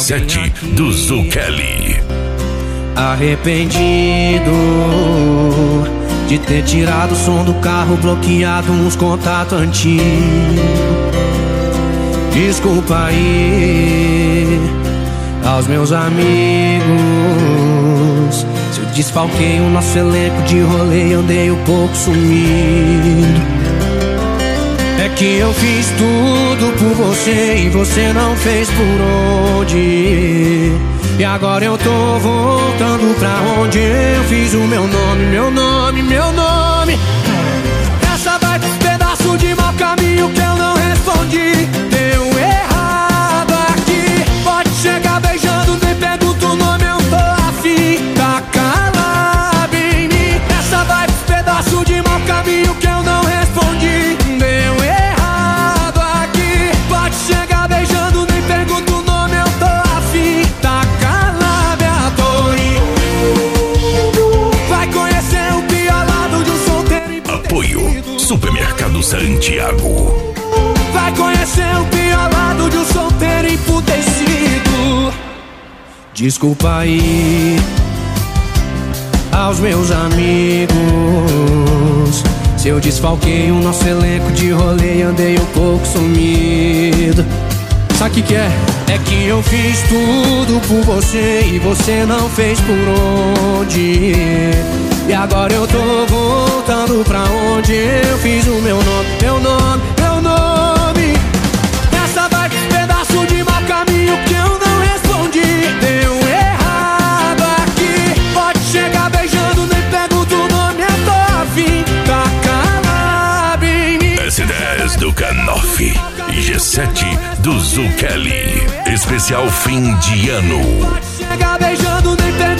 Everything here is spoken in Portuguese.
G7 do Zuccheli. Arrependido de ter tirado o som do carro, bloqueado uns contatos antigos. Desculpa aí aos meus amigos se eu desfalquei o nosso elenco de rolê, andei um pouco sumido. É que eu fiz tudo por você e você não fez por onde. E agora eu tô voltando pra onde eu fiz o meu nome, meu nome, meu nome. Essa vai pros pedaços de mau caminho que eu não respondi. Deu errado aqui. Pode chegar beijando, nem pergunta o nome, eu tô afim. Tá calado em mim. Essa vai pros pedaços de mau caminho que eu não respondi. Deu errado aqui. Pode chegar beijando, nem pergunta o nome, eu tô afim. Tá calado, eu tô indo. Vai conhecer o pior lado de um solteiro. Apoio Supermercado Santiago. Vai conhecer o pior lado de um solteiro emputecido. Desculpa aí aos meus amigos se eu desfalquei o nosso elenco de rolê e andei um pouco sumido. Sabe o que é? É que eu fiz tudo por você e você não fez por onde. E agora eu tô voltando pra onde eu fiz o meu nome, meu nome, meu nome. Essa vai pros pedaços de mau caminho que eu não respondi. Deu errado aqui. Pode chegar beijando, nem pergunta o nome, eu tô afim. Tá calado em mim. S10 do Canoff e G7 do Zuccheli. Especial fim de ano. Pode chegar beijando, nem pergunta